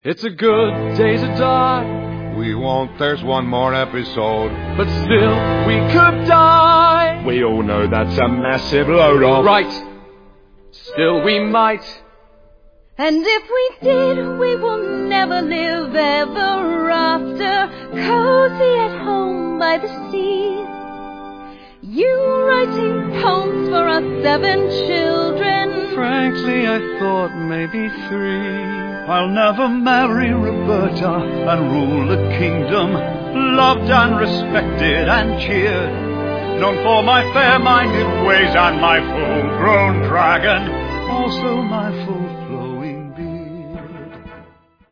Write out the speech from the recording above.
It's a good day to die. We won't, there's one more episode. But still, we could die. We all know that's a massive load off. Right. Still we might. And if we did, we will never live ever after, cozy at home by the sea. You writing poems for our 7 children. Frankly, I thought maybe 3. I'll never marry Roberta and rule a kingdom, loved and respected and cheered, known for my fair-minded ways and my full-grown dragon, also my full